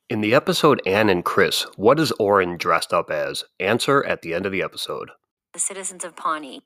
In the episode Anne and Chris, what is Oren dressed up as? Answer at the end of the episode. The citizens of Pawnee.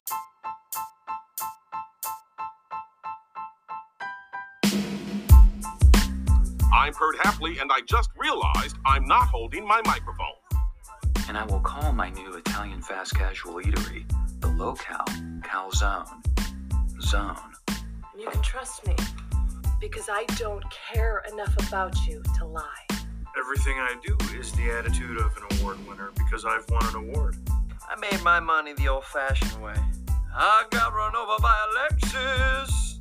I'm Kurt Hapley, and I just realized I'm not holding my microphone. And I will call my new Italian fast casual eatery the Locale Calzone Zone. You can trust me, because I don't care enough about you to lie. Everything I do is the attitude of an award winner because I've won an award. I made my money the old-fashioned way. I got run over by a Lexus.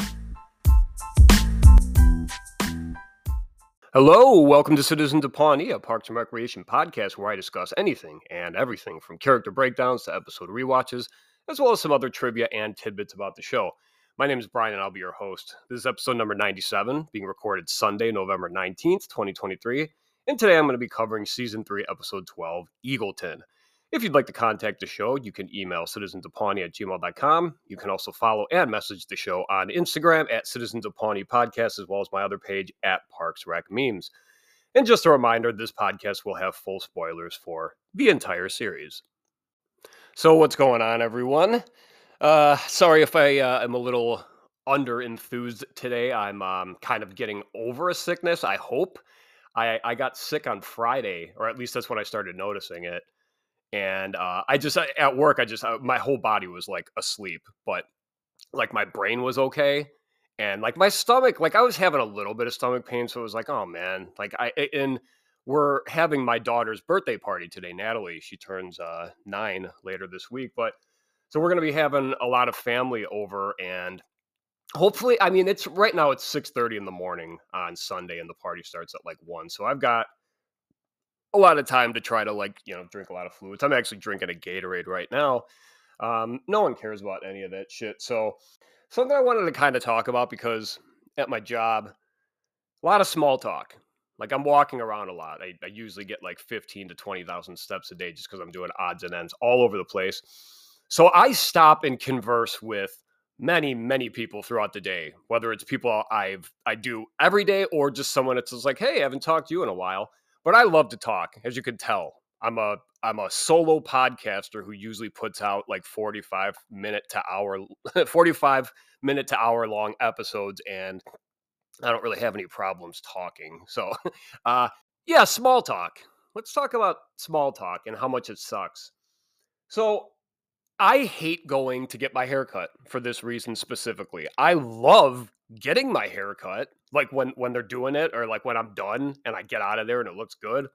Hello, welcome to Citizens of Pawnee, a Parks and Recreation podcast where I discuss anything and everything from character breakdowns to episode rewatches, as well as some other trivia and tidbits about the show. My name is Brian, and I'll be your host. This is episode number 97, being recorded Sunday, November 19th, 2023. And today I'm going to be covering Season 3, Episode 12, Eagleton. If you'd like to contact the show, you can email citizensofpawnee@gmail.com. You can also follow and message the show on Instagram at Citizens of Pawnee Podcast, as well as my other page at Parks Rec Memes. And just a reminder, this podcast will have full spoilers for the entire series. So what's going on, everyone? Sorry if I am a little under-enthused today. I'm kind of getting over a sickness, I hope. I got sick on Friday, or at least that's when I started noticing it. And at work, my whole body was like asleep, but like my brain was okay. And like my stomach, like I was having a little bit of stomach pain. So it was like, oh man, and we're having my daughter's birthday party today, Natalie. She turns 9 later this week, so we're going to be having a lot of family over, and hopefully, I mean, it's 6:30 in the morning on Sunday, and the party starts at like 1. So I've got a lot of time to try to drink a lot of fluids. I'm actually drinking a Gatorade right now. No one cares about any of that shit. So something I wanted to kind of talk about, because at my job, a lot of small talk. Like I'm walking around a lot. I usually get like 15 to 20,000 steps a day just because I'm doing odds and ends all over the place. So I stop and converse with many, many people throughout the day, whether it's people I do every day or just someone that's just like, hey, I haven't talked to you in a while. But I love to talk, as you can tell. I'm a solo podcaster who usually puts out like 45 minute to hour long episodes, and I don't really have any problems talking. So, yeah, small talk. Let's talk about small talk and how much it sucks. So, I hate going to get my hair cut for this reason specifically. I love getting my hair cut, like when they're doing it, or like when I'm done and I get out of there and it looks good.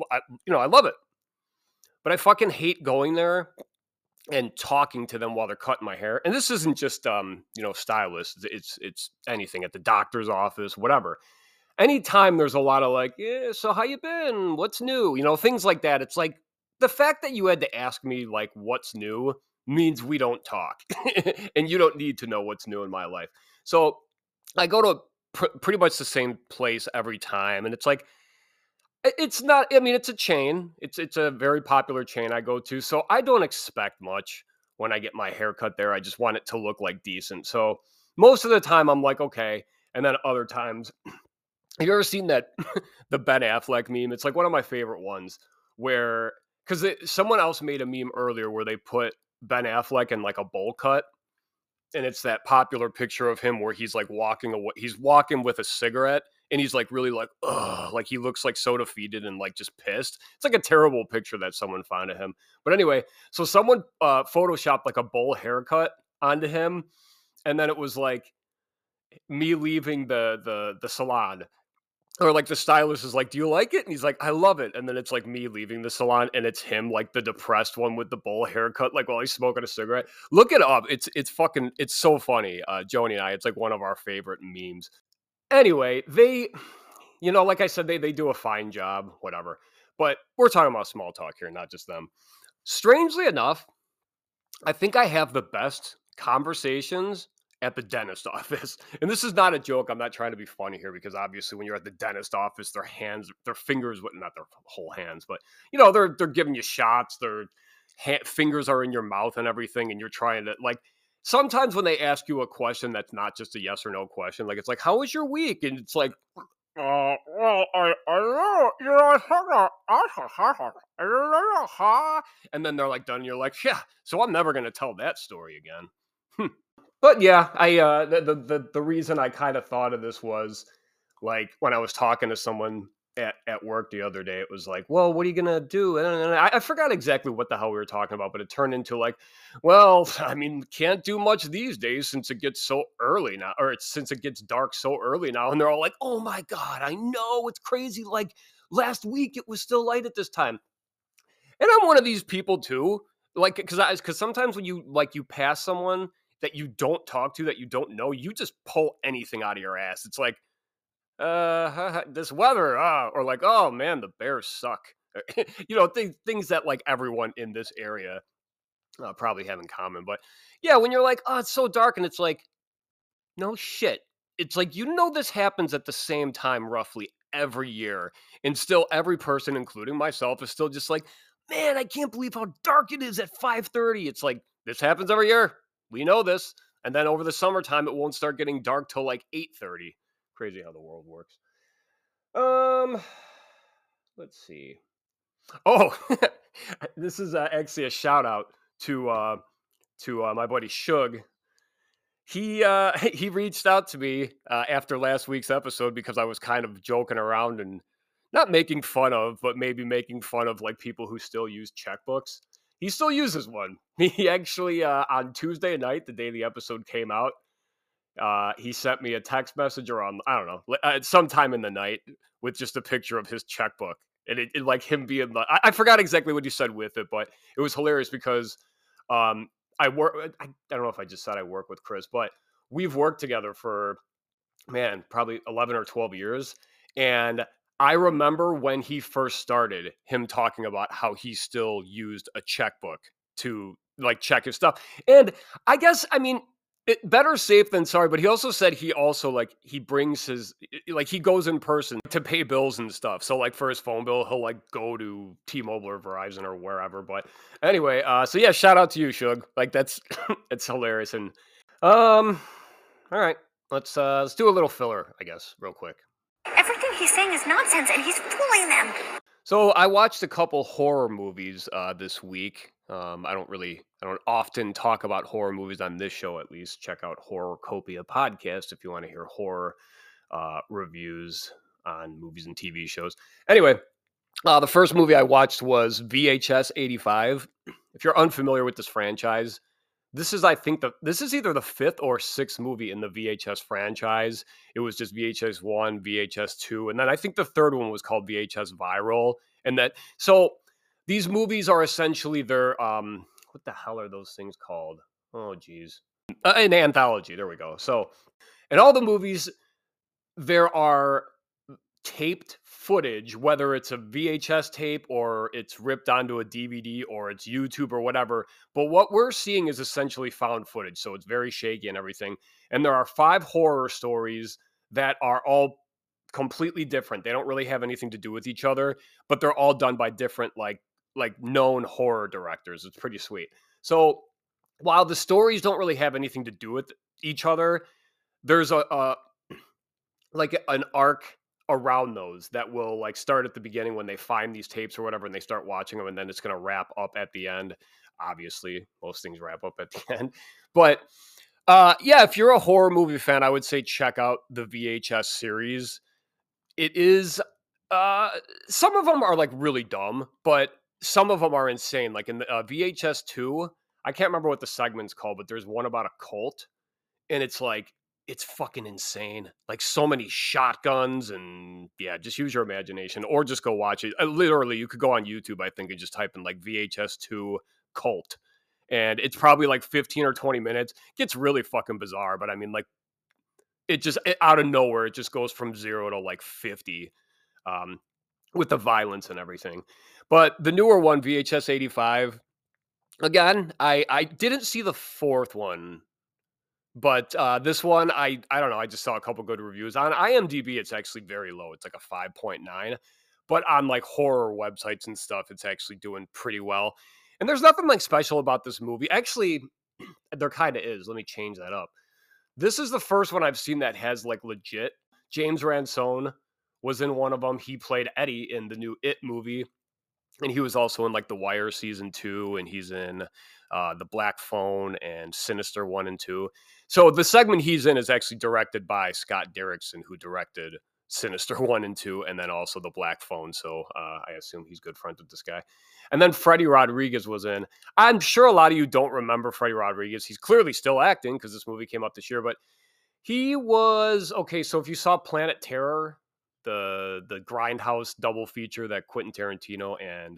I love it. But I fucking hate going there and talking to them while they're cutting my hair. And this isn't just stylists. It's anything at the doctor's office, whatever. Anytime there's a lot of like, yeah, so how you been? What's new? Things like that. It's like the fact that you had to ask me like what's new means we don't talk, and you don't need to know what's new in my life. So I go to pretty much the same place every time, and it's like, it's not, I mean, it's a chain. It's a very popular chain I go to, so I don't expect much when I get my hair cut there. I just want it to look like decent. So most of the time I'm like, okay. And then other times, have you ever seen that the Ben Affleck meme? It's like one of my favorite ones, where because someone else made a meme earlier where they put Ben Affleck in like a bowl cut, and it's that popular picture of him where he's like walking away. He's walking with a cigarette, and he's like really like, ugh, like he looks like so defeated and like just pissed. It's like a terrible picture that someone found of him. But anyway, so someone photoshopped like a bowl haircut onto him, and then it was like me leaving the salon. Or like the stylist is like, do you like it? And he's like, I love it. And then it's like me leaving the salon, and it's him, like the depressed one with the bowl haircut, like while he's smoking a cigarette. Look it up. It's so funny. Joni and I, it's like one of our favorite memes. Anyway, they, like I said, they do a fine job, whatever. But we're talking about small talk here, not just them. Strangely enough, I think I have the best conversations at the dentist office. And this is not a joke. I'm not trying to be funny here, because obviously when you're at the dentist office, their fingers, not their whole hands, but they're giving you shots. Their fingers are in your mouth and everything. And you're trying to like, sometimes when they ask you a question, that's not just a yes or no question. Like, it's like, how was your week? And it's like, well, I don't know. and then they're like done. And you're like, yeah. So I'm never gonna tell that story again. But yeah, I the reason I kind of thought of this was like when I was talking to someone at work the other day, it was like, well, what are you gonna do? And I forgot exactly what the hell we were talking about, but it turned into like, well, I mean, can't do much these days since it gets so early now, or since it gets dark so early now. And they're all like, oh my God, I know it's crazy. Like last week it was still light at this time. And I'm one of these people too. Like, because sometimes when you pass someone that you don't talk to, that you don't know, you just pull anything out of your ass. It's like, this weather, or like, oh man, the Bears suck. Things that like everyone in this area probably have in common. But yeah, when you're like, oh, it's so dark, and it's like, no shit. It's like, this happens at the same time roughly every year. And still every person, including myself, is still just like, man, I can't believe how dark it is at 5:30. It's like, this happens every year. We know this. And then over the summertime, it won't start getting dark till like 8:30. Crazy how the world works. Let's see. Oh, this is actually a shout out to my buddy Shug. He reached out to me after last week's episode because I was kind of joking around and not making fun of, but maybe making fun of like people who still use checkbooks. He still uses one. He actually on Tuesday night, the day the episode came out, he sent me a text message around, I don't know, sometime in the night with just a picture of his checkbook. And it like him being like, I forgot exactly what he said with it, but it was hilarious because I don't know if I just said I work with Chris, but we've worked together for, man, probably 11 or 12 years. And I remember when he first started, him talking about how he still used a checkbook to like check his stuff. And I guess, I mean, better safe than sorry, but he also said he also like he brings his like he goes in person to pay bills and stuff. So like for his phone bill, he'll like go to T-Mobile or Verizon or wherever. But anyway, so yeah, shout out to you, Shug. Like that's it's hilarious. And all right, let's do a little filler, I guess, real quick. Everything he's saying is nonsense, and he's fooling them. So I watched a couple horror movies this week. I don't often talk about horror movies on this show, at least. Check out Horror Copia podcast if you want to hear horror reviews on movies and TV shows. Anyway, the first movie I watched was VHS 85. If you're unfamiliar with this franchise, this is either the fifth or sixth movie in the VHS franchise. It was just VHS 1, VHS 2, and then I think the third one was called VHS Viral. So these movies are essentially their what the hell are those things called? Oh geez. An anthology. There we go. So in all the movies, there are taped footage, whether it's a VHS tape or it's ripped onto a DVD or it's YouTube or whatever. But what we're seeing is essentially found footage. So it's very shaky and everything. And there are 5 horror stories that are all completely different. They don't really have anything to do with each other, but they're all done by different like known horror directors. It's pretty sweet. So while the stories don't really have anything to do with each other, there's a like an arc around those that will like start at the beginning when they find these tapes or whatever and they start watching them, and then it's going to wrap up at the end. Obviously most things wrap up at the end, but yeah, if you're a horror movie fan, I would say check out the VHS series. It is some of them are like really dumb, but some of them are insane. Like in the VHS 2, I can't remember what the segment's called, but there's one about a cult, and it's like, it's fucking insane. Like so many shotguns, and yeah, just use your imagination or just go watch it. Literally, you could go on YouTube, I think, and just type in like VHS 2 cult. And it's probably like 15 or 20 minutes. It gets really fucking bizarre, but I mean, like, it out of nowhere, it just goes from 0 to like 50 with the violence and everything. But the newer one, VHS 85, again, I didn't see the fourth one. But this one, I don't know. I just saw a couple good reviews. On IMDb, it's actually very low. It's like a 5.9. But on like horror websites and stuff, it's actually doing pretty well. And there's nothing like special about this movie. Actually, there kind of is. Let me change that up. This is the first one I've seen that has like legit James Ransone was in one of them. He played Eddie in the new It movie, and he was also in like The Wire season 2, and he's in The Black Phone and Sinister 1 and 2. So the segment he's in is actually directed by Scott Derrickson, who directed Sinister 1 and 2, and then also The Black Phone. So I assume he's good friends with this guy. And then Freddie Rodriguez was in. I'm sure a lot of you don't remember Freddie Rodriguez. He's clearly still acting because this movie came out this year, but he was okay. So if you saw Planet Terror, the Grindhouse double feature that Quentin Tarantino and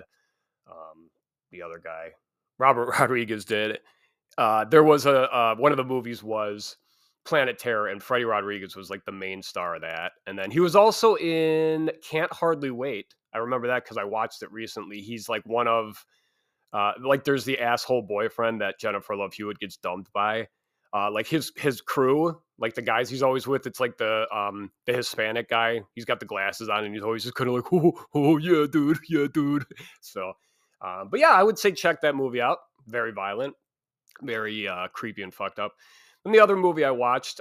the other guy Robert Rodriguez did, there was one of the movies was Planet Terror, and Freddie Rodriguez was like the main star of that. And then he was also in Can't Hardly Wait. I remember that because I watched it recently. He's like one of like there's the asshole boyfriend that Jennifer Love Hewitt gets dumped by. Like his crew, like the guys he's always with, it's like the Hispanic guy. He's got the glasses on, and he's always just kind of like, oh yeah, dude. So, but yeah, I would say check that movie out. Very violent, very creepy and fucked up. And the other movie I watched,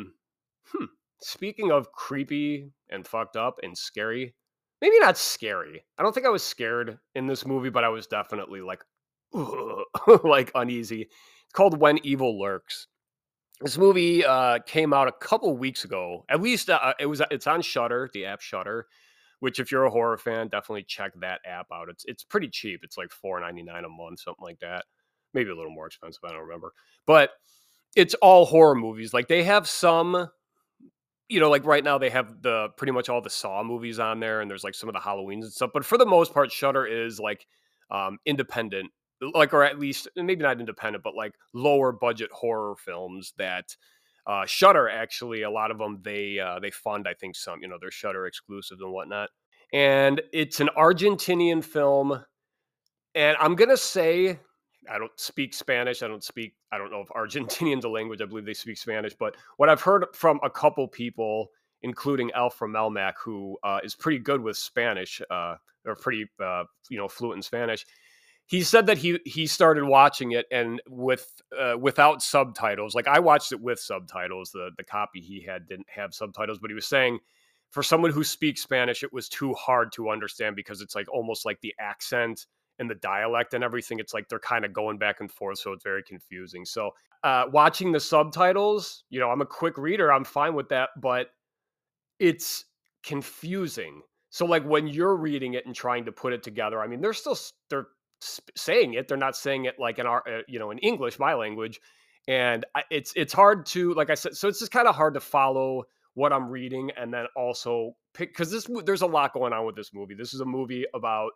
speaking of creepy and fucked up and scary, maybe not scary. I don't think I was scared in this movie, but I was definitely like, like uneasy. It's called When Evil Lurks. This movie came out a couple weeks ago. At least it's on Shudder, the app Shudder, which if you're a horror fan, definitely check that app out. It's pretty cheap. It's like $4.99 a month, something like that. Maybe a little more expensive, I don't remember. But it's all horror movies. Like they have some, like right now they have the pretty much all the Saw movies on there, and there's like some of the Halloweens and stuff. But for the most part, Shudder is like independent, like, or at least maybe not independent, but like lower budget horror films that Shudder actually, a lot of them they fund. I think some, they're Shudder exclusives and whatnot. And it's an Argentinian film, and I'm gonna say I don't speak Spanish. I don't know if Argentinian's a language. I believe they speak Spanish, but what I've heard from a couple people, including Alfred Melmac, who is pretty good with Spanish, or pretty fluent in Spanish. He said that he started watching it and without subtitles. Like I watched it with subtitles. The copy he had didn't have subtitles, but he was saying for someone who speaks Spanish, it was too hard to understand because it's like almost like the accent and the dialect and everything. It's like they're kind of going back and forth, so it's very confusing. So watching the subtitles, I'm a quick reader. I'm fine with that, but it's confusing. So like when you're reading it and trying to put it together, I mean, they're saying it. They're not saying it like in English, my language. And it's hard to, like I said, so it's just kind of hard to follow what I'm reading and then also pick, because there's a lot going on with this movie. This is a movie about,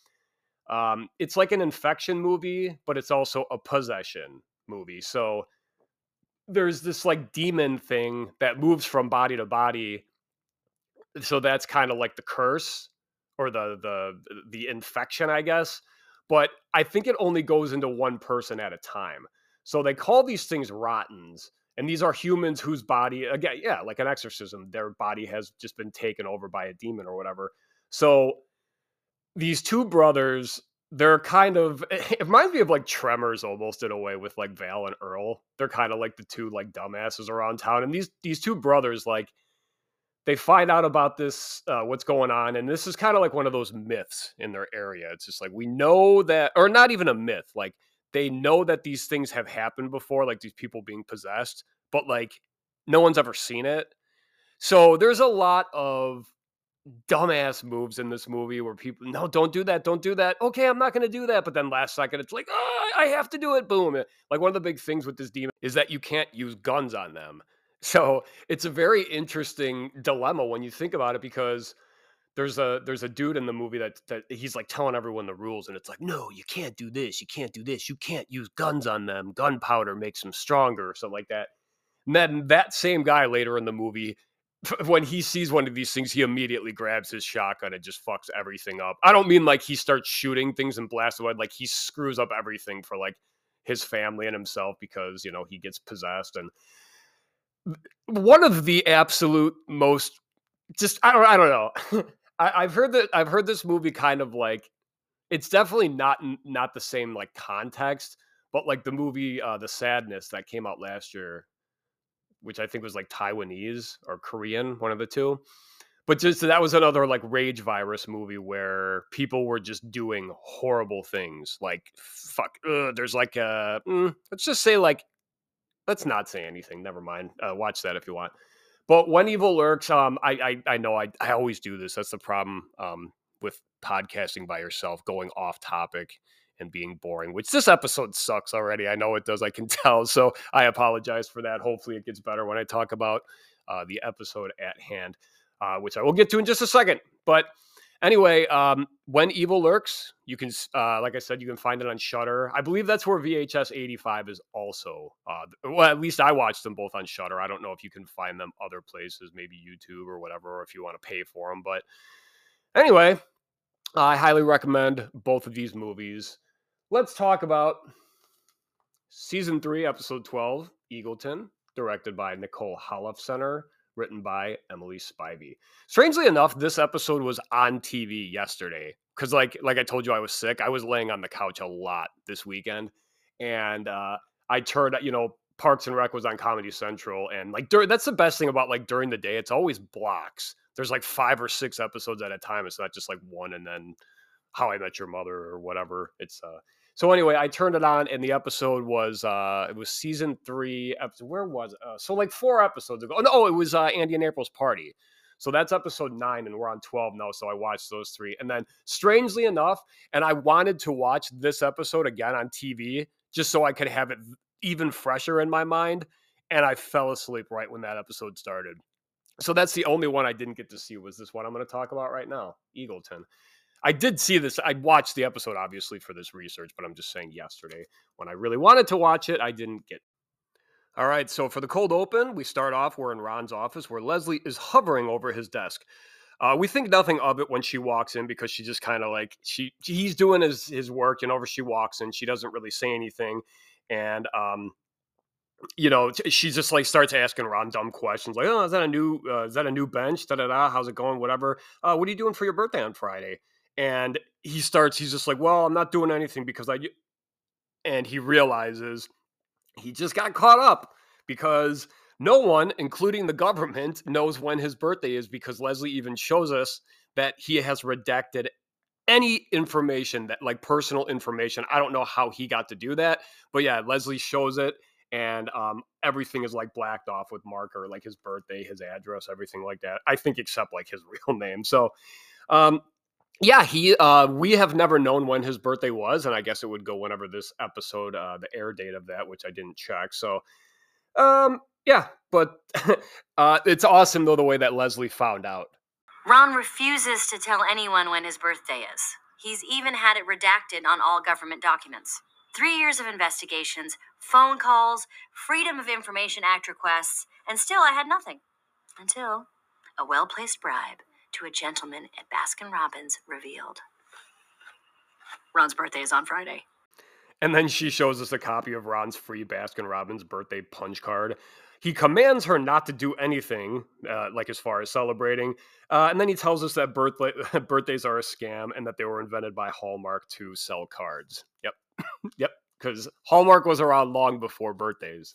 it's like an infection movie, but it's also a possession movie. So there's this like demon thing that moves from body to body. So that's kind of like the curse or the infection, I guess. But I think it only goes into one person at a time. So they call these things rottens. And these are humans whose body, again, yeah, like an exorcism, their body has just been taken over by a demon or whatever. So these two brothers, they're kind of, it reminds me of like Tremors almost in a way with like Val and Earl. They're kind of like the two like dumbasses around town. And these two brothers, like, they find out about this, what's going on. And this is kind of like one of those myths in their area. It's just like, we know that, or not even a myth. Like they know that these things have happened before, like these people being possessed, but like no one's ever seen it. So there's a lot of dumbass moves in this movie where people, no, don't do that. Don't do that. Okay, I'm not going to do that. But then last second, it's like, oh, I have to do it. Boom. Like one of the big things with this demon is that you can't use guns on them. So it's a very interesting dilemma when you think about it, because there's a dude in the movie that he's like telling everyone the rules, and it's like, no, you can't do this, you can't do this, you can't use guns on them. Gunpowder makes them stronger, or something like that. And then that same guy later in the movie, when he sees one of these things, he immediately grabs his shotgun and just fucks everything up. I don't mean like he starts shooting things and blasts away, like he screws up everything for like his family and himself because, he gets possessed. And one of the absolute most, just I don't know. I've heard this movie kind of like, it's definitely not the same like context, but like the movie The Sadness that came out last year, which I think was like Taiwanese or Korean, one of the two. But just that was another like rage virus movie where people were just doing horrible things. Like fuck, there's like let's just say like let's not say anything. Never mind. Watch that if you want. But When Evil Lurks, I know I always do this. That's the problem with podcasting by yourself, going off topic and being boring, which this episode sucks already. I know it does. I can tell. So I apologize for that. Hopefully it gets better when I talk about the episode at hand, which I will get to in just a second. But anyway, When Evil Lurks, you can, like I said, you can find it on Shudder. I believe that's where VHS 85 is also. Well, at least I watched them both on Shudder. I don't know if you can find them other places, maybe YouTube or whatever, or if you want to pay for them. But anyway, I highly recommend both of these movies. Let's talk about Season 3, Episode 12, Eagleton, directed by Nicole Holofcener, written by Emily Spivey. Strangely enough, this episode was on TV yesterday because, like I told you, I was sick. I was laying on the couch a lot this weekend, and I turned, Parks and Rec was on Comedy Central, and like that's the best thing about like during the day. It's always blocks. There's like 5 or 6 episodes at a time. It's not just like one and then How I Met Your Mother or whatever. It's so anyway, I turned it on, and the episode was it was Season 3 episode. Where was it? So like 4 episodes ago. No, it was Andy and April's Party. So that's episode 9, and we're on 12 now. So I watched those 3, and then strangely enough, and I wanted to watch this episode again on TV just so I could have it even fresher in my mind, and I fell asleep right when that episode started. So that's the only one I didn't get to see, was this one I'm going to talk about right now, Eagleton. I did see this. I watched the episode, obviously, for this research, but I'm just saying yesterday, when I really wanted to watch it, I didn't get. All right, so for the cold open, we start off, we're in Ron's office, where Leslie is hovering over his desk. We think nothing of it when she walks in, because she just kind of like, he's doing his work, she walks in, she doesn't really say anything, and she just like starts asking Ron dumb questions like, "Oh, is that a new bench? Da da da. How's it going? Whatever. What are you doing for your birthday on Friday?" And he's just like, "Well, I'm not doing anything because and he realizes he just got caught up because no one, including the government, knows when his birthday is, because Leslie even shows us that he has redacted any information, that like personal information. I don't know how he got to do that, but yeah, Leslie shows it. And everything is like blacked off with marker, like his birthday, his address, everything like that. I think except like his real name. So, yeah, we have never known when his birthday was, and I guess it would go whenever this episode, the air date of that, which I didn't check. So, yeah, but it's awesome though the way that Leslie found out. Ron refuses to tell anyone when his birthday is. He's even had it redacted on all government documents. 3 years of investigations, phone calls, Freedom of Information Act requests, and still I had nothing. Until a well-placed bribe to a gentleman at Baskin-Robbins revealed. Ron's birthday is on Friday. And then she shows us a copy of Ron's free Baskin-Robbins birthday punch card. He commands her not to do anything, like as far as celebrating. And then he tells us that birthdays are a scam and that they were invented by Hallmark to sell cards. Yep. Yep, because Hallmark was around long before birthdays.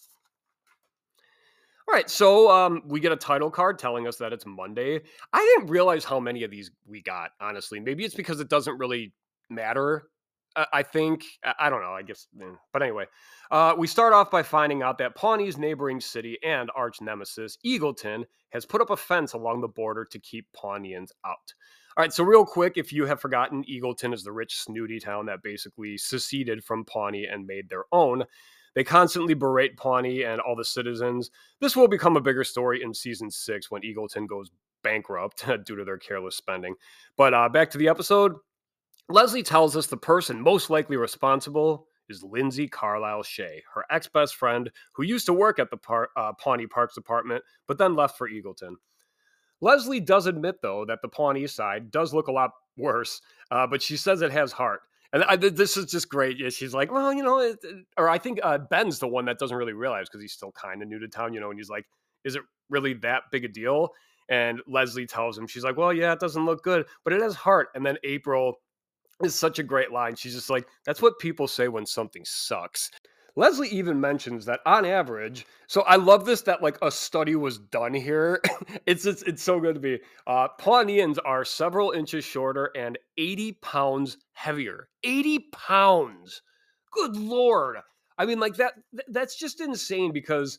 All right, so we get a title card telling us that it's Monday. I didn't realize how many of these we got, honestly. Maybe it's because it doesn't really matter. I think, I don't know, I guess. But anyway, we start off by finding out that Pawnee's neighboring city and arch nemesis, Eagleton, has put up a fence along the border to keep Pawneans out. All right, so real quick, if you have forgotten, Eagleton is the rich, snooty town that basically seceded from Pawnee and made their own. They constantly berate Pawnee and all the citizens. This will become a bigger story in Season 6 when Eagleton goes bankrupt due to their careless spending. But back to the episode. Leslie tells us the person most likely responsible is Lindsay Carlisle Shea, her ex-best friend who used to work at the Pawnee Parks Department, but then left for Eagleton. Leslie does admit, though, that the Pawnee side does look a lot worse, but she says it has heart. And this is just great. She's like, well, or I think Ben's the one that doesn't really realize because he's still kind of new to town, and he's like, is it really that big a deal? And Leslie tells him, she's like, well, yeah, it doesn't look good, but it has heart. And then April is such a great line. She's just like, that's what people say when something sucks. Leslie even mentions that on average, so I love this that like a study was done here. It's so good to be. Pawneans are several inches shorter and 80 pounds heavier. 80 pounds. Good lord. I mean, like that's just insane because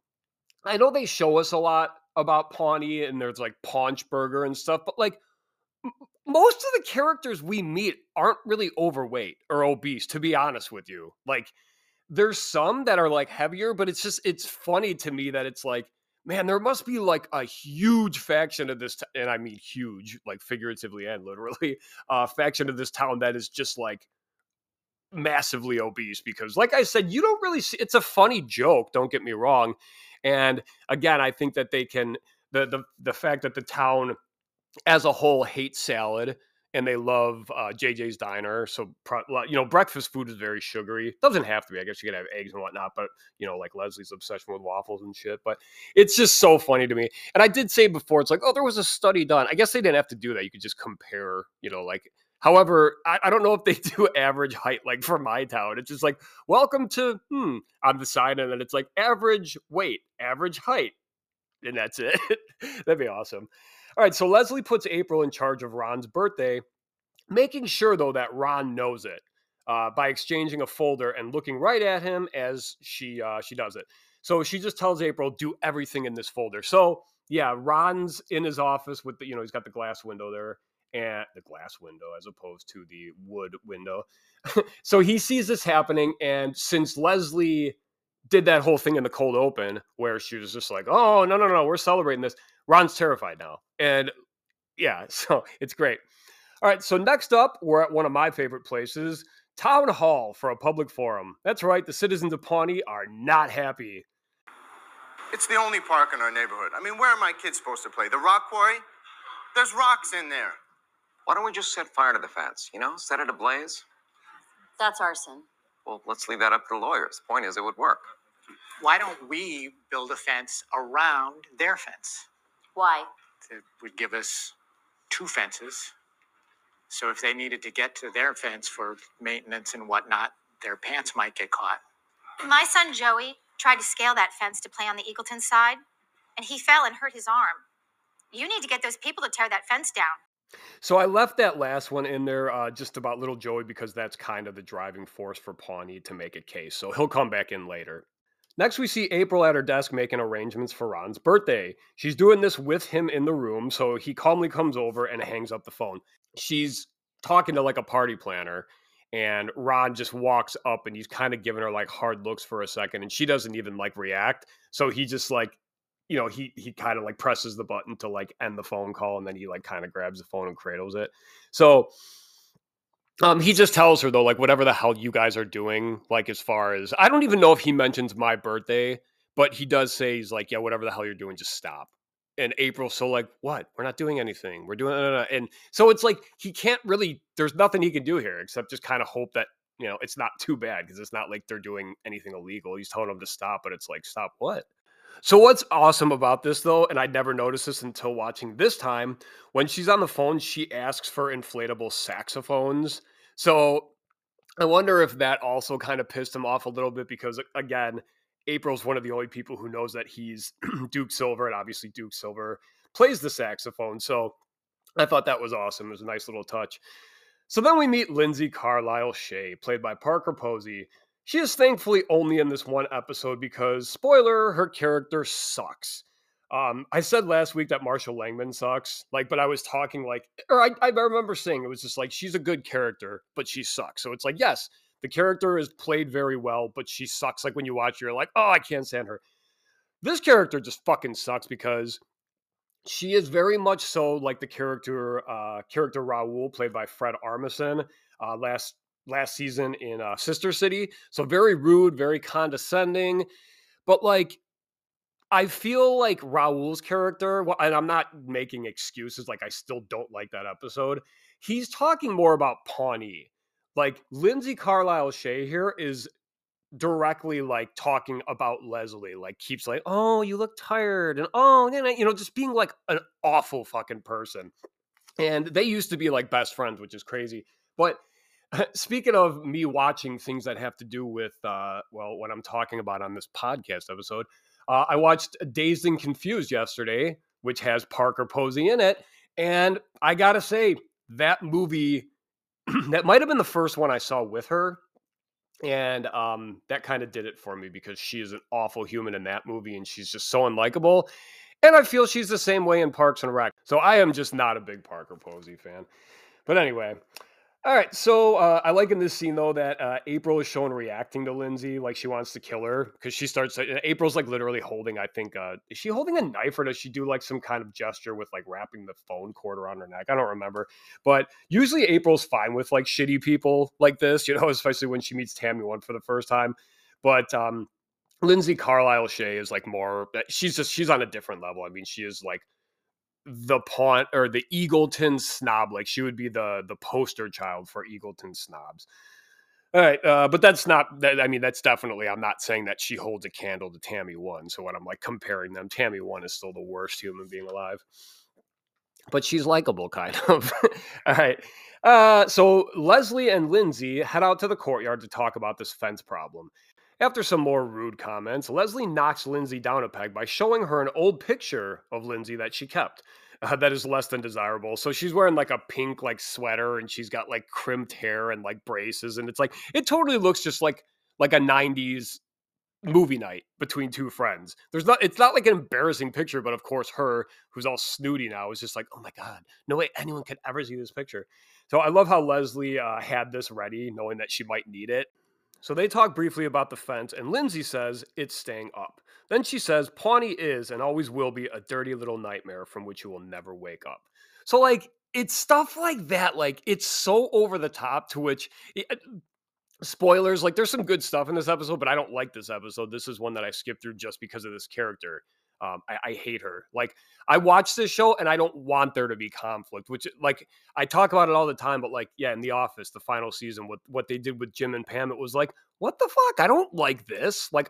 I know they show us a lot about Pawnee and there's like Paunchburger and stuff, but like most of the characters we meet aren't really overweight or obese, to be honest with you. Like, there's some that are like heavier, but it's funny to me that it's like, man, there must be like a huge faction of this, and I mean huge, like figuratively and literally, faction of this town that is just like massively obese because, like I said, you don't really see. It's a funny joke, don't get me wrong, and again, I think that they can the fact that the town as a whole hate salad and they love JJ's Diner. So, breakfast food is very sugary. Doesn't have to be. I guess you could have eggs and whatnot, but, like Leslie's obsession with waffles and shit. But it's just so funny to me. And I did say before, it's like, oh, there was a study done. I guess they didn't have to do that. You could just compare, like, however, I don't know if they do average height, like for my town. It's just like, welcome to, on the side. And then it's like average weight, average height. And that's it. That'd be awesome. All right, so Leslie puts April in charge of Ron's birthday, making sure, though, that Ron knows it by exchanging a folder and looking right at him as she does it. So she just tells April, do everything in this folder. So, yeah, Ron's in his office with he's got the glass window there, and the glass window as opposed to the wood window. So he sees this happening, and since Leslie did that whole thing in the cold open where she was just like, oh, no, we're celebrating this. Ron's terrified now. And yeah, so it's great. All right, so next up, we're at one of my favorite places, Town Hall for a public forum. That's right, the citizens of Pawnee are not happy. It's the only park in our neighborhood. I mean, where are my kids supposed to play? The rock quarry? There's rocks in there. Why don't we just set fire to the fence, set it ablaze? That's arson. Well, let's leave that up to the lawyers. The point is, it would work. Why don't we build a fence around their fence? Why? It would give us 2 fences. So if they needed to get to their fence for maintenance and whatnot, their pants might get caught. My son Joey tried to scale that fence to play on the Eagleton side, and he fell and hurt his arm. You need to get those people to tear that fence down. So I left that last one in there just about little Joey because that's kind of the driving force for Pawnee to make a case. So he'll come back in later. Next, we see April at her desk making arrangements for Ron's birthday. She's doing this with him in the room, so he calmly comes over and hangs up the phone. She's talking to like a party planner, and Ron just walks up and he's kind of giving her like hard looks for a second, and she doesn't even like react. So he just like, he kind of like presses the button to like end the phone call, and then he like kind of grabs the phone and cradles it. So he just tells her, though, like, whatever the hell you guys are doing, like, as far as, I don't even know if he mentions my birthday, but he does say, he's like, yeah, whatever the hell you're doing, just stop. And April's so like, what? We're not doing anything. We're doing, and so it's like, he can't really, there's nothing he can do here except just kind of hope that, it's not too bad because it's not like they're doing anything illegal. He's telling them to stop, but it's like, stop what? So what's awesome about this, though, and I never noticed this until watching this time, when she's on the phone, she asks for inflatable saxophones. So I wonder if that also kind of pissed him off a little bit because, again, April's one of the only people who knows that he's Duke Silver, and obviously Duke Silver plays the saxophone. So I thought that was awesome. It was a nice little touch. So then we meet Lindsay Carlisle Shea, played by Parker Posey. She is thankfully only in this one episode because, spoiler, her character sucks. I said last week that Marshall Langman sucks, but I was talking I remember saying it was just like, she's a good character, but she sucks. So it's like, yes, the character is played very well, but she sucks. Like when you watch, you're like, oh, I can't stand her. This character just fucking sucks because she is very much so like the character Raul, played by Fred Armisen, last season in Sister City. So very rude, very condescending, but I feel like Raul's character, and I'm not making excuses, I still don't like that episode. He's talking more about Pawnee. Lindsay Carlisle Shea here is directly talking about Leslie, keeps oh, you look tired, and oh, just being an awful fucking person. And they used to be best friends, which is crazy. But Speaking of me watching things that have to do with, what I'm talking about on this podcast episode, I watched Dazed and Confused yesterday, which has Parker Posey in it. And I got to say, that movie, that might have been the first one I saw with her. And that kind of did it for me because she is an awful human in that movie and she's just so unlikable. And I feel she's the same way in Parks and Rec. So I am just not a big Parker Posey fan. But anyway, all right. So I like in this scene, though, that April is shown reacting to Lindsay like she wants to kill her because she starts. April's like literally holding, I think, is she holding a knife or does she do like some kind of gesture with like wrapping the phone cord around her neck? I don't remember. But usually April's fine with like shitty people like this, especially when she meets Tammy One for the first time. But Lindsay Carlisle Shay is like more, she's on a different level. I mean, she is like the pawn or the Eagleton snob. Like she would be the poster child for Eagleton snobs. All right. But that's not that. I mean, that's definitely, I'm not saying that she holds a candle to Tammy One. So when I'm like comparing them, Tammy One is still the worst human being alive, but she's likable kind of. All right. So Leslie and Lindsay head out to the courtyard to talk about this fence problem. After some more rude comments, Leslie knocks Lindsay down a peg by showing her an old picture of Lindsay that she kept that is less than desirable. So she's wearing like a pink like sweater and she's got like crimped hair and like braces. And it's like, it totally looks just like a 90s movie night between two friends. It's not like an embarrassing picture, but of course her, who's all snooty now, is just like, oh my God, no way anyone could ever see this picture. So I love how Leslie had this ready knowing that she might need it. So they talk briefly about the fence, and Lindsay says it's staying up. Then she says Pawnee is and always will be a dirty little nightmare from which you will never wake up. So, like, it's stuff like that. Like, it's so over the top to which... spoilers, like, there's some good stuff in this episode, but I don't like this episode. This is one that I skipped through just because of this character. I hate her. Like, I watch this show and I don't want there to be conflict, which, like, I talk about it all the time, but like, yeah, in The Office, the final season, what they did with Jim and Pam, it was like, what the fuck? I don't like this. Like,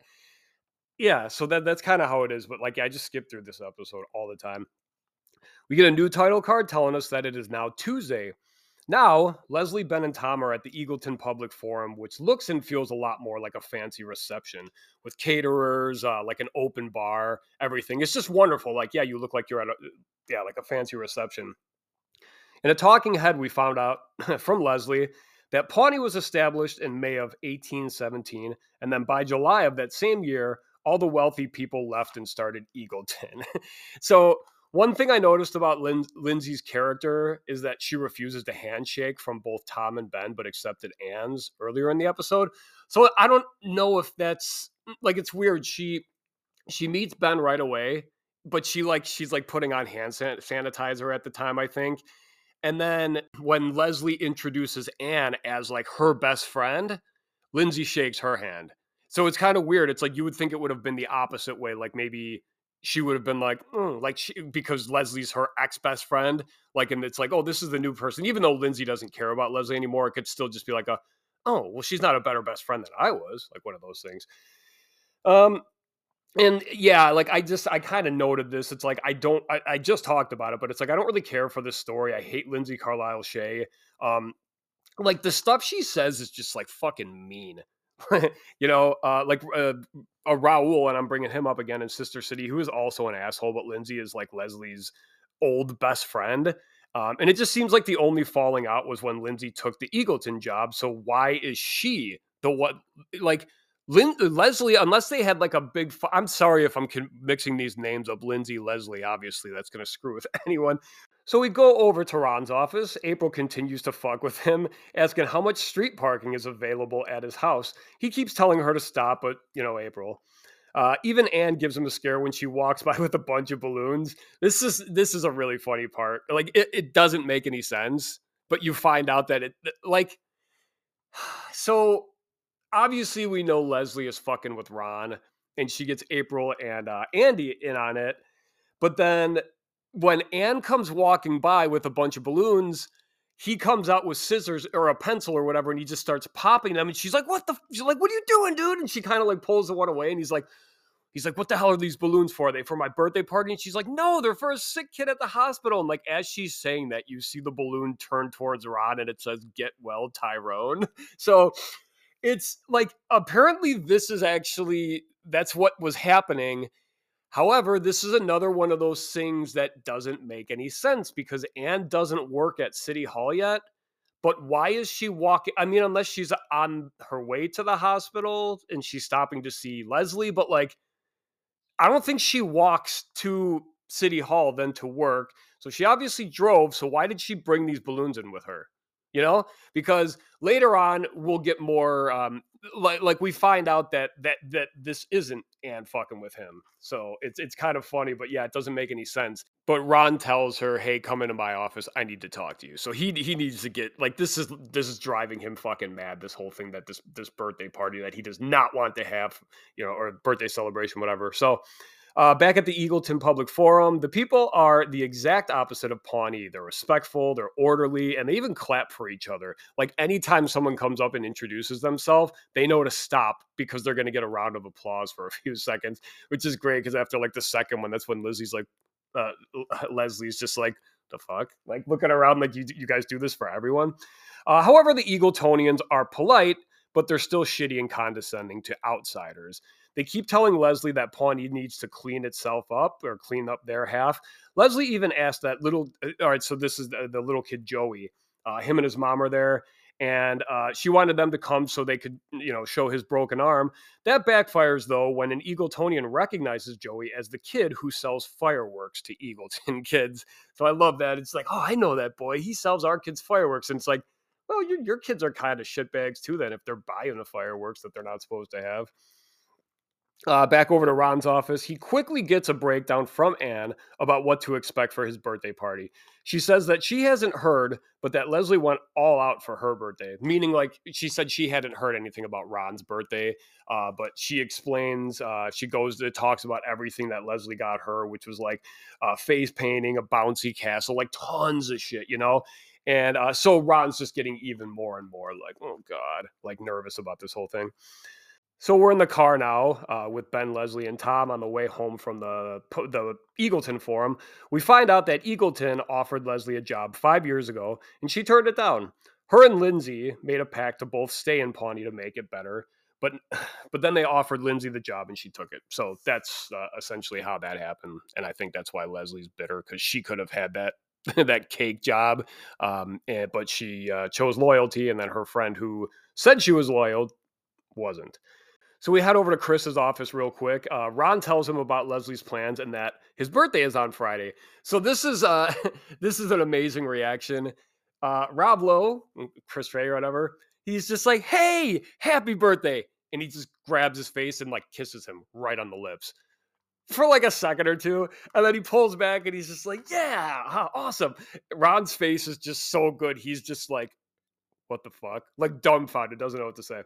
yeah, so that's kind of how it is. But like, I just skip through this episode all the time. We get a new title card telling us that it is now Tuesday. Now, Leslie, Ben, and Tom are at the Eagleton Public Forum, which looks and feels a lot more like a fancy reception with caterers, like an open bar, everything. It's just wonderful. Like, yeah, you look like you're at like a fancy reception. In a talking head, we found out from Leslie that Pawnee was established in May of 1817, and then by July of that same year, all the wealthy people left and started Eagleton. So one thing I noticed about Lindsay's character is that she refuses to handshake from both Tom and Ben, but accepted Anne's earlier in the episode. So I don't know if that's like, it's weird. She meets Ben right away, but she's like putting on hand sanitizer at the time, I think. And then when Leslie introduces Anne as like her best friend, Lindsay shakes her hand. So it's kind of weird. It's like you would think it would have been the opposite way. Like maybe she would have been like, because Leslie's her ex-best friend. Like, and it's like, oh, this is the new person. Even though Lindsay doesn't care about Leslie anymore, it could still just be like oh, well, she's not a better best friend than I was. Like one of those things. And yeah, like I kind of noted this. It's like, I just talked about it, but it's like, I don't really care for this story. I hate Lindsay Carlisle Shay. Like the stuff she says is just like fucking mean. Like a Raul, and I'm bringing him up again in Sister City, who is also an asshole, but Lindsay is like Leslie's old best friend. And it just seems like the only falling out was when Lindsay took the Eagleton job. So why is she the what? Like Leslie, unless they had like a big, I'm sorry if I'm mixing these names up. Lindsay, Leslie, obviously that's going to screw with anyone. So we go over to Ron's office. April continues to fuck with him, asking how much street parking is available at his house. He keeps telling her to stop, but April. Even Anne gives him a scare when she walks by with a bunch of balloons. This is a really funny part. Like it doesn't make any sense, but you find out that so obviously we know Leslie is fucking with Ron, and she gets April and Andy in on it. But then when Anne comes walking by with a bunch of balloons, he comes out with scissors or a pencil or whatever, and he just starts popping them. And she's like, she's like, what are you doing, dude? And she kind of like pulls the one away, and he's like, He's like, what the hell are these balloons for? Are they for my birthday party? And she's like, no, they're for a sick kid at the hospital. And like, as she's saying that, you see the balloon turn towards Ron and it says, get well, Tyrone. So it's like, apparently this is actually, that's what was happening. However, this is another one of those things that doesn't make any sense because Anne doesn't work at City Hall yet. But why is she walking? I mean, unless she's on her way to the hospital and she's stopping to see Leslie, but like, I don't think she walks to City Hall then to work. So she obviously drove. So why did she bring these balloons in with her? You know, because later on we'll get more like we find out that this isn't Anne fucking with him. So it's kind of funny, but yeah, it doesn't make any sense. But Ron tells her, "Hey, come into my office. I need to talk to you." So he needs to get like this is driving him fucking mad. This whole thing that this birthday party that he does not want to have, you know, or birthday celebration, whatever. So. Back at the Eagleton Public Forum, the people are the exact opposite of Pawnee. They're respectful, they're orderly, and they even clap for each other. Like anytime someone comes up and introduces themselves, they know to stop because they're going to get a round of applause for a few seconds, which is great because after like the second one, that's when Leslie's just like, the fuck? Like looking around like you guys do this for everyone. However, the Eagletonians are polite, but they're still shitty and condescending to outsiders. They keep telling Leslie that Pawnee needs to clean itself up or clean up their half. Leslie even asked that little, all right, so this is the little kid, Joey. Him and his mom are there, and she wanted them to come so they could, you know, show his broken arm. That backfires, though, when an Eagletonian recognizes Joey as the kid who sells fireworks to Eagleton kids. So I love that. It's like, oh, I know that boy. He sells our kids fireworks. And it's like, well, your kids are kind of shitbags, too, then, if they're buying the fireworks that they're not supposed to have. Back over to Ron's office, he quickly gets a breakdown from Anne about what to expect for his birthday party. She says that she hasn't heard, but that Leslie went all out for her birthday, meaning like she said she hadn't heard anything about Ron's birthday, but she explains, she talks about everything that Leslie got her, which was like face painting, a bouncy castle, like tons of shit, you know? And so Ron's just getting even more and more like, oh God, like nervous about this whole thing. So we're in the car now with Ben, Leslie, and Tom on the way home from the Eagleton Forum. We find out that Eagleton offered Leslie a job 5 years ago, and she turned it down. Her and Lindsay made a pact to both stay in Pawnee to make it better, but then they offered Lindsay the job, and she took it. So that's essentially how that happened, and I think that's why Leslie's bitter, because she could have had that that cake job, but she chose loyalty, and then her friend who said she was loyal wasn't. So we head over to Chris's office real quick. Ron tells him about Leslie's plans and that his birthday is on Friday. So this is an amazing reaction. Rob Lowe, Chris Ray or whatever, he's just like, "Hey, happy birthday!" And he just grabs his face and like kisses him right on the lips for like a second or two, and then he pulls back and he's just like, "Yeah, awesome." Ron's face is just so good. He's just like, "What the fuck?" Like dumbfounded, doesn't know what to say.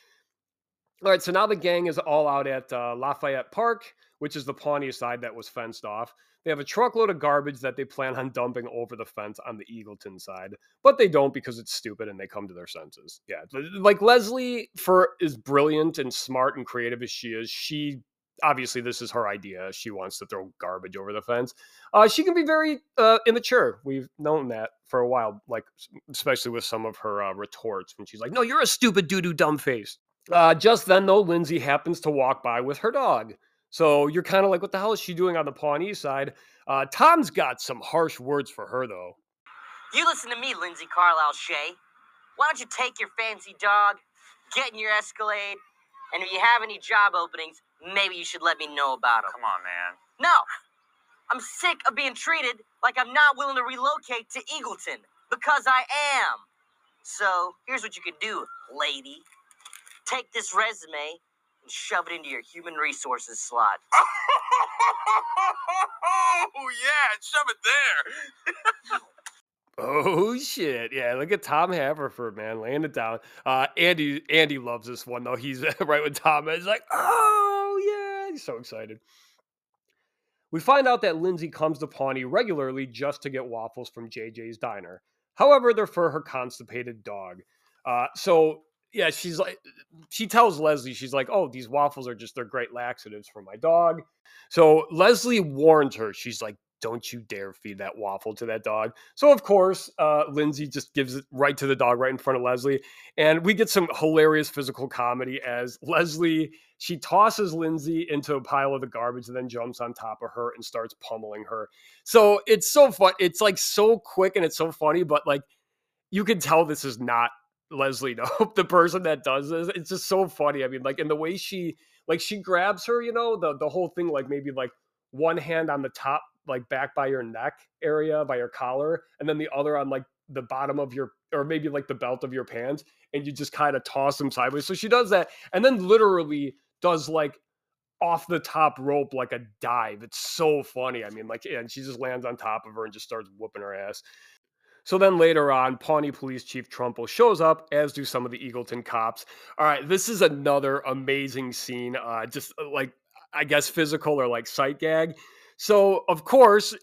All right, so now the gang is all out at Lafayette Park, which is the Pawnee side that was fenced off. They have a truckload of garbage that they plan on dumping over the fence on the Eagleton side, but they don't because it's stupid and they come to their senses. Yeah, like Leslie, for as brilliant and smart and creative as she is, she obviously this is her idea. She wants to throw garbage over the fence. She can be very immature. We've known that for a while, like especially with some of her retorts when she's like, "No, you're a stupid doo-doo dumb face." Just then, though, Lindsay happens to walk by with her dog. So you're kind of like, what the hell is she doing on the Pawnee side? Tom's got some harsh words for her, though. You listen to me, Lindsay Carlisle Shea. Why don't you take your fancy dog, get in your Escalade, and if you have any job openings, maybe you should let me know about them. Come on, man. No. I'm sick of being treated like I'm not willing to relocate to Eagleton, because I am. So here's what you can do, lady. Take this resume and shove it into your human resources slot. Oh, yeah, shove it there. Oh, shit. Yeah, look at Tom Haverford, man, laying it down. Andy loves this one, though. He's right with Tom. He's like, oh, yeah. He's so excited. We find out that Lindsay comes to Pawnee regularly just to get waffles from JJ's Diner. However, they're for her constipated dog. So yeah, she tells Leslie, she's like, oh, these waffles are they're great laxatives for my dog. So Leslie warns her. She's like, don't you dare feed that waffle to that dog. So of course, Lindsay just gives it right to the dog right in front of Leslie. And we get some hilarious physical comedy as she tosses Lindsay into a pile of the garbage and then jumps on top of her and starts pummeling her. So it's so fun. It's like so quick and it's so funny, but like you can tell this is not Leslie Knope, the person that does this. It's just so funny. I mean, like in the way she grabs her, the whole thing, like maybe like one hand on the top, like back by your neck area, by your collar, and then the other on like the bottom of or maybe like the belt of your pants, and you just kind of toss them sideways. So she does that, and then literally does like off the top rope, like a dive. It's so funny. I mean, like, and she just lands on top of her and just starts whooping her ass. So then later on, Pawnee Police Chief Trumbull shows up, as do some of the Eagleton cops. All right, this is another amazing scene, just like, I guess, physical or like sight gag. So, of course,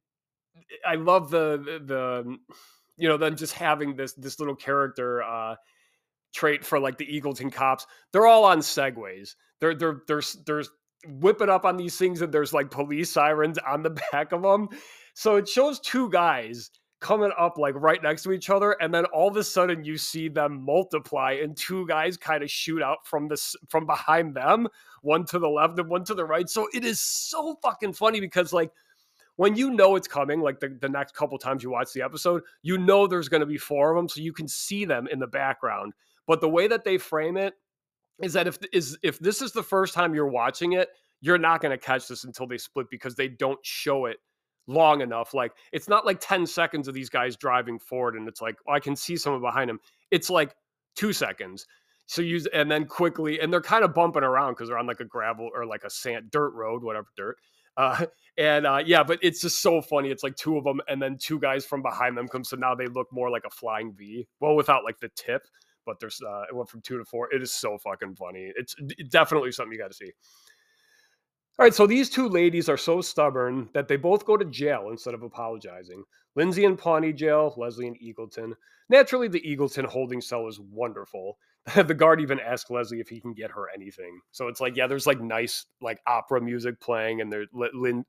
I love the them just having this little character trait for like the Eagleton cops. They're all on Segways. They're whipping up on these things, and there's like police sirens on the back of them. So it shows two guys coming up like right next to each other, and then all of a sudden you see them multiply and two guys kind of shoot out from behind them, one to the left and one to the right. So it is so fucking funny because like when it's coming, like the next couple times you watch the episode, there's going to be four of them, so you can see them in the background. But the way that they frame it is that if this is the first time you're watching it, you're not going to catch this until they split because they don't show it long enough. Like it's not like 10 seconds of these guys driving forward and it's like, oh, I can see someone behind them. It's like 2 seconds. So and then quickly, and they're kind of bumping around because they're on like a gravel or like a dirt road, whatever, dirt. But it's just so funny. It's like two of them and then two guys from behind them come. So now they look more like a flying V. Well, without like the tip, but there's it went from 2 to 4. It is so fucking funny. It's definitely something you got to see. All right, so these two ladies are so stubborn that they both go to jail instead of apologizing. Lindsay in Pawnee jail, Leslie in Eagleton. Naturally, the Eagleton holding cell is wonderful. The guard even asks Leslie if he can get her anything. So it's like, yeah, there's like nice like opera music playing, and there's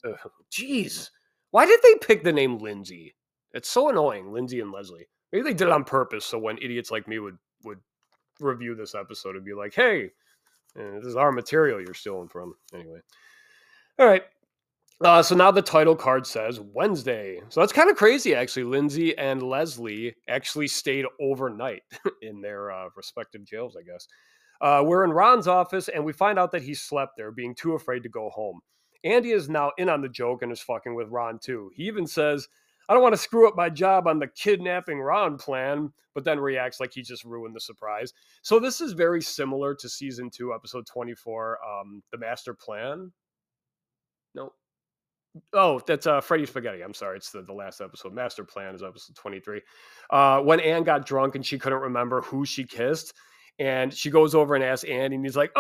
jeez, why did they pick the name Lindsay? It's so annoying, Lindsay and Leslie. Maybe they did it on purpose so when idiots like me would review this episode and be like, hey, this is our material you're stealing from. Anyway. All right. So now the title card says Wednesday. So that's kind of crazy, actually. Lindsay and Leslie actually stayed overnight in their respective jails, I guess. We're in Ron's office, and we find out that he slept there, being too afraid to go home. Andy is now in on the joke and is fucking with Ron, too. He even says, I don't want to screw up my job on the kidnapping Ron plan, but then reacts like he just ruined the surprise. So this is very similar to Season 2, Episode 24, The Master Plan. No. Oh, that's Freddy Spaghetti. I'm sorry. It's the last episode. Master Plan is episode 23. When Anne got drunk and she couldn't remember who she kissed, and she goes over and asks Andy, and he's like,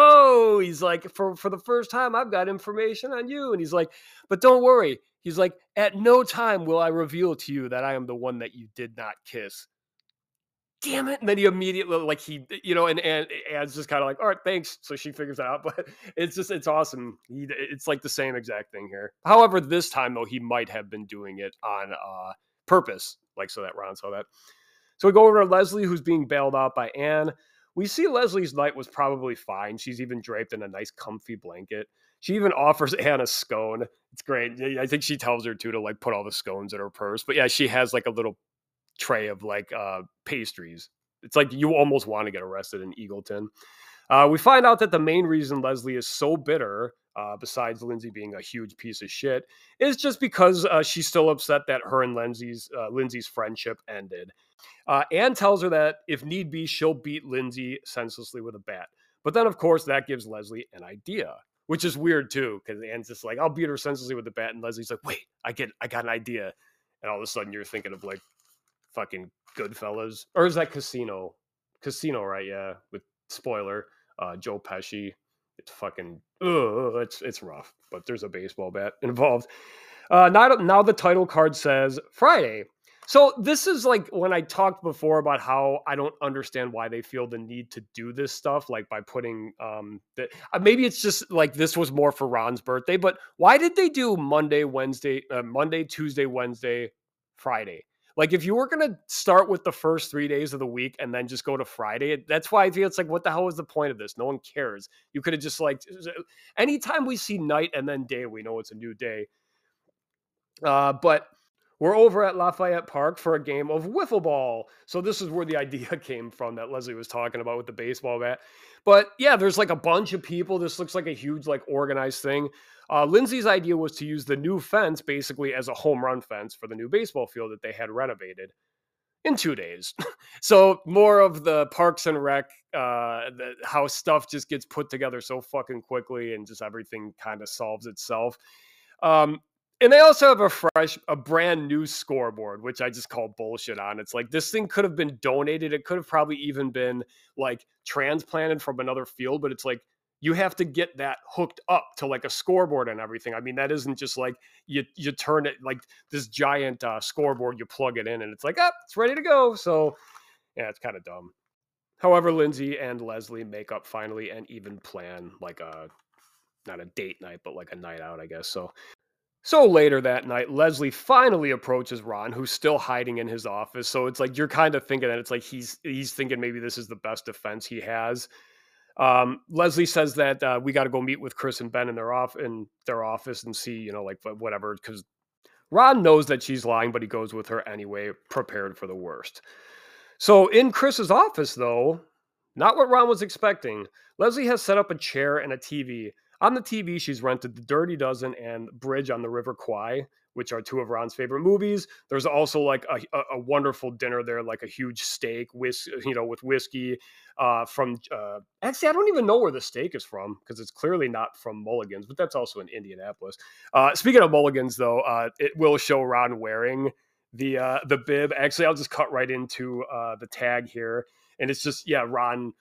for the first time, I've got information on you. And he's like, but don't worry. He's like, at no time will I reveal to you that I am the one that you did not kiss. Damn it. And then he immediately, like, and Anne's just kind of like, all right, thanks. So she figures it out, but it's awesome. It's like the same exact thing here. However, this time, though, he might have been doing it on purpose, like so that Ron saw that. So we go over to Leslie, who's being bailed out by Anne. We see Leslie's night was probably fine. She's even draped in a nice comfy blanket. She even offers Anne a scone. It's great. I think she tells her to like put all the scones in her purse. But yeah, she has like a little tray of like pastries. It's like you almost want to get arrested in Eagleton. We find out that the main reason Leslie is so bitter, besides Lindsay being a huge piece of shit, is just because she's still upset that her and Lindsay's friendship ended. Anne tells her that if need be, she'll beat Lindsay senselessly with a bat. But then, of course, that gives Leslie an idea, which is weird too, because Anne's just like, I'll beat her senselessly with a bat, and Leslie's like, wait, I got an idea. And all of a sudden you're thinking of like fucking Goodfellas, or is that Casino, right? Yeah, with spoiler, Joe Pesci. It's fucking it's rough, but there's a baseball bat involved. Now the title card says Friday. So this is like when I talked before about how I don't understand why they feel the need to do this stuff, like by putting maybe it's just like this was more for Ron's birthday, but why did they do Monday, Tuesday, Wednesday, Friday? Like if you were gonna start with the first 3 days of the week and then just go to Friday, that's why I feel it's like, what the hell is the point of this? No one cares. You could have just like anytime we see night and then day, we know it's a new day. But we're over at Lafayette Park for a game of wiffle ball. So this is where the idea came from that Leslie was talking about with the baseball bat. But yeah, there's like a bunch of people. This looks like a huge, like organized thing. Lindsay's idea was to use the new fence basically as a home run fence for the new baseball field that they had renovated in 2 days. So more of the Parks and Rec, how stuff just gets put together so fucking quickly and just everything kind of solves itself. And they also have a brand new scoreboard, which I just call bullshit on. It's like this thing could have been donated. It could have probably even been like transplanted from another field, but it's like you have to get that hooked up to like a scoreboard and everything. I mean, that isn't just like you turn it like this giant scoreboard, you plug it in and it's like, it's ready to go. So yeah, it's kind of dumb. However, Lindsay and Leslie make up finally and even plan like not a date night, but like a night out, I guess. So later that night, Leslie finally approaches Ron, who's still hiding in his office. So it's like you're kind of thinking that it's like he's thinking maybe this is the best defense he has. Leslie says that we got to go meet with Chris and Ben in their office and see, like whatever, because Ron knows that she's lying, but he goes with her anyway, prepared for the worst. So in Chris's office, though, not what Ron was expecting. Leslie has set up a chair and a TV. On the TV, she's rented The Dirty Dozen and Bridge on the River Kwai, which are two of Ron's favorite movies. There's also like a wonderful dinner there, like a huge steak with whiskey from actually, I don't even know where the steak is from because it's clearly not from Mulligan's, but that's also in Indianapolis. Speaking of Mulligan's, though, it will show Ron wearing the bib. Actually, I'll just cut right into the tag here. And it's just, Ron.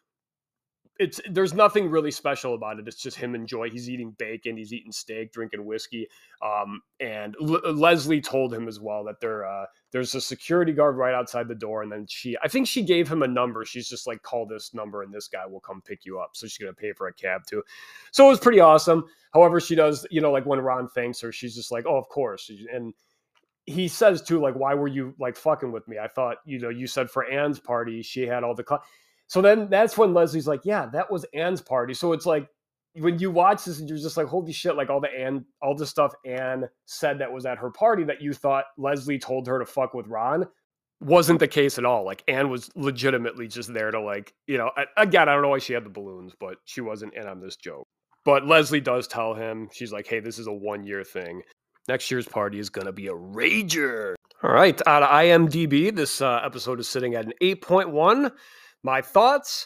There's nothing really special about it. It's just him he's eating bacon, he's eating steak, drinking whiskey. And Leslie told him as well that there's a security guard right outside the door. And then I think she gave him a number. She's just like, call this number and this guy will come pick you up. So she's going to pay for a cab too. So it was pretty awesome. However, she does, like when Ron thanks her, she's just like, oh, of course. And he says too, like, why were you like fucking with me? I thought, you said for Anne's party, she had all the So then that's when Leslie's like, yeah, that was Anne's party. So it's like when you watch this and you're just like, holy shit, like all the stuff Anne said that was at her party that you thought Leslie told her to fuck with Ron wasn't the case at all. Like Anne was legitimately just there to like, again, I don't know why she had the balloons, but she wasn't in on this joke. But Leslie does tell him, she's like, hey, this is a 1-year thing. Next year's party is going to be a rager. All right. Out of IMDb, this episode is sitting at an 8.1. My thoughts,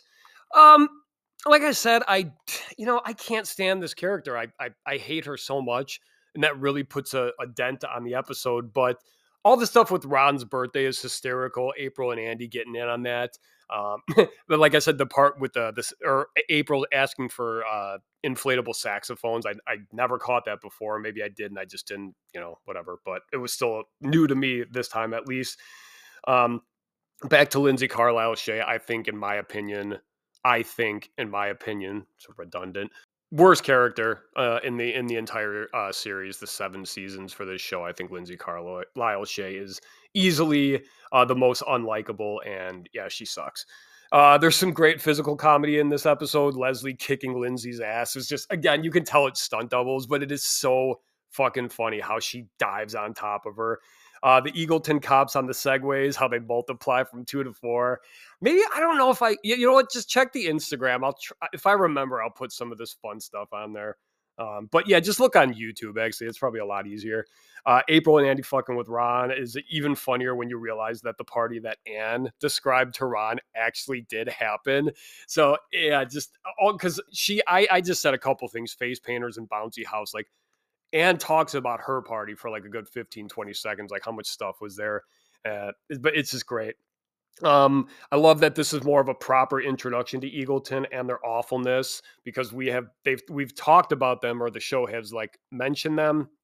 like I said, I can't stand this character. I hate her so much, and that really puts a dent on the episode. But all the stuff with Ron's birthday is hysterical. April and Andy getting in on that. But like I said, the part with April asking for inflatable saxophones, I never caught that before. Maybe I did, and I just didn't, whatever. But it was still new to me this time, at least. Back to Lindsay Carlisle-Shay, I think in my opinion, so redundant, worst character in the entire series, the 7 seasons for this show. I think Lindsay Carlisle-Shay is easily the most unlikable, and yeah, she sucks. There's some great physical comedy in this episode. Leslie kicking Lindsay's ass is just, again, you can tell it's stunt doubles, but it is so fucking funny how she dives on top of her. The Eagleton cops on the segways, how they multiply from 2 to 4. Maybe, I don't know if you know what, just check the Instagram. If I remember, I'll put some of this fun stuff on there. But yeah, just look on YouTube, actually. It's probably a lot easier. April and Andy fucking with Ron is even funnier when you realize that the party that Anne described to Ron actually did happen. So yeah, just because I just said a couple things, face painters and bouncy house, like, Anne talks about her party for like a good 15, 20 seconds, like how much stuff was there. But it's just great. I love that this is more of a proper introduction to Eagleton and their awfulness, because we've talked about them, or the show has like mentioned them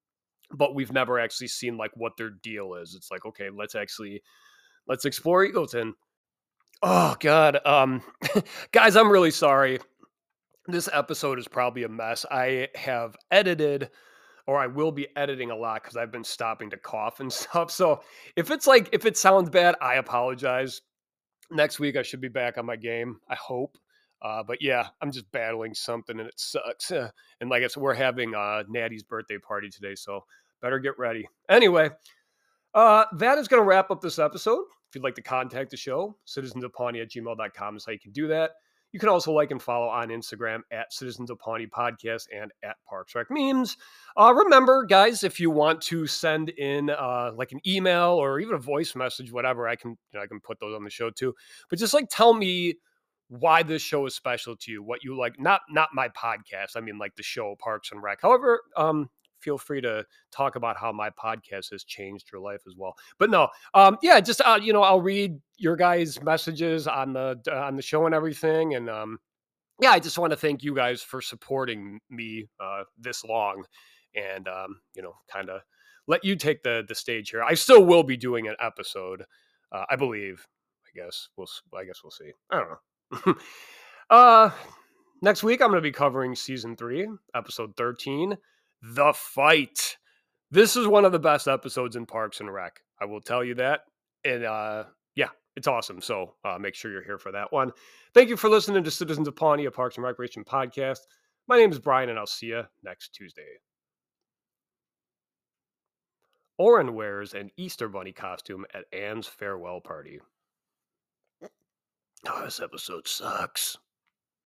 but we've never actually seen like what their deal is. It's like, okay, let's explore Eagleton. Oh God, guys, I'm really sorry. This episode is probably a mess. I have edited, or I will be editing a lot because I've been stopping to cough and stuff. So if it sounds bad, I apologize. Next week I should be back on my game, I hope. But yeah, I'm just battling something and it sucks. And like I said, we're having Natty's birthday party today, so better get ready. Anyway, that is going to wrap up this episode. If you'd like to contact the show, citizensofpawnee@gmail.com is how you can do that. You can also like and follow on Instagram at Citizens of Pawnee Podcast and at Parks Rec Memes. Remember, guys, if you want to send in like an email or even a voice message, whatever, I can put those on the show too. But just like tell me why this show is special to you, what you like, not my podcast. I mean, like the show Parks and Rec. However, feel free to talk about how my podcast has changed your life as well. But no, yeah, just I'll read your guys' messages on the show and everything. And yeah, I just want to thank you guys for supporting me this long, and kind of let you take the stage here. I still will be doing an episode, I believe. I guess we'll see. I don't know. Next week I'm going to be covering season 3, episode 13. The Fight. This is one of the best episodes in Parks and Rec. I will tell you that. And yeah, it's awesome. So make sure you're here for that one. Thank you for listening to Citizens of Pawnee, a Parks and Recreation podcast. My name is Brian, and I'll see you next Tuesday. Oren wears an Easter Bunny costume at Anne's farewell party. Oh, this episode sucks.